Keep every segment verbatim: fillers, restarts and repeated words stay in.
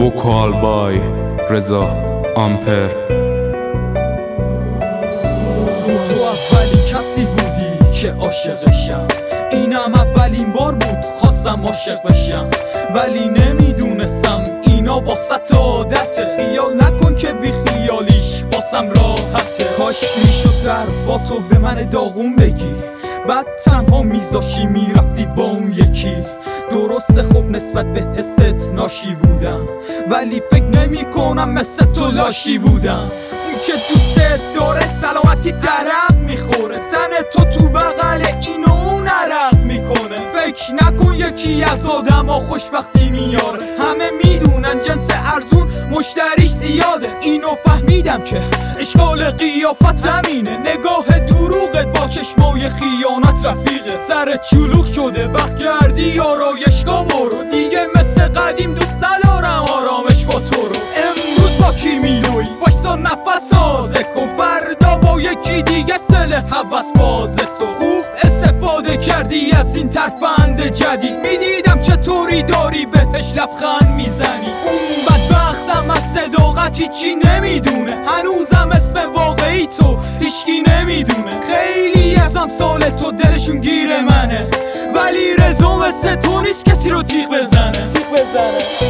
وکال بای رضا آمپر. تو اولین کسی بودی که عاشقشم، اینم اولین بار بود خواستم عاشق بشم، ولی نمیدونستم اینا با ست عادته. خیال نکن که بی خیالیش باسم راحته. کاش میشد حرفاتو به من داغون بگی، بعد تنها میذاشی میرفتی با اون یکی. درسته خب نسبت به حست ناشی بودم، ولی فکر نمی کنم مثل تو لاشی بودم. اون که دوستت داره سلامتی درق میخوره، تن تو تو بغل این و اون عرق میکنه. فکر نکن یکی از آدم ها خوشبختی میاره، همه میدونن جنس ارزون مشتریش زیاده. اینو فهمیدم که اشکال قیافت همینه، نگاه دروغت با چشمای خیانت رفیقه. سر چلوخ شده بخگردی آرایشگاه برو، دیگه مثل قدیم دوست ندارم آرامش با تو رو. امروز با کی میلوی باشتا نفس سازه کن، فردا با یکی دیگه سل حوث بازه. تو خوب استفاده کردی از این ترفند جدید، میدیدم چطوری داری بهش لبخند میزنی. اون بدبختم از صداقت هیچی نمیدونه، هنوزم اسم واقعی تو هیچکی نمیدونه. خیلی از امثال تو دلشون گیر منه، ولی رضا مثل تو نیست کسی رو تیغ بزنه تیغ بزنه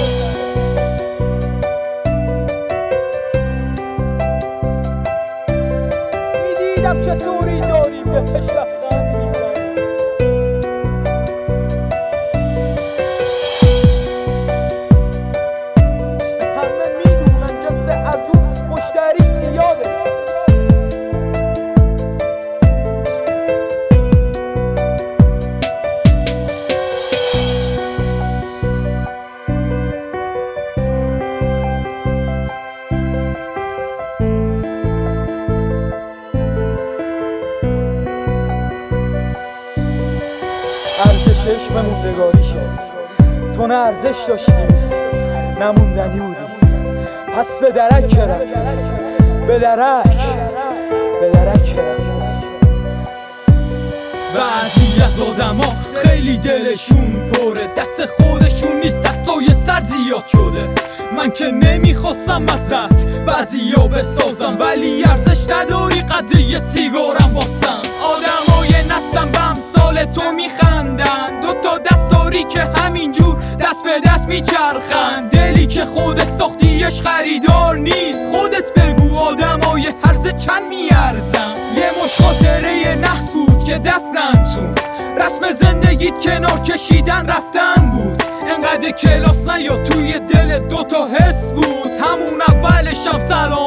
میدیدم چطوری داری بهش لبخند میزنی. همه میدونن جنس از اون مشتریش زیاده. ارزش عشق موندگاریشه، تو نه ارزش داشتی نموندنی بودی. پس به درک رفتی، به درک به درک رفتی. بعضی از آدم ها خیلی دلشون پره، دست خودشون نیست دستای سر زیاد شده. من که نمیخواستم ازت بعضی ها بسازم، ولی ارزش نداری قدر یه سیگارم واسم. آدمای نسلم به امثال تو میخندن، دوتا دست داری که همینجور دست به دست میچرخن. دلی که خودت ساختیش خریدار نیست، خودت بگو آدمای هرزه چند میارزن. یه مش خاطره نحس بود که دفنن تو، رسم زندگیت کنار کشیدن رفتن بود. انقدر کلاس نیا توی دل دوتا حس بود، همون اولشم سلام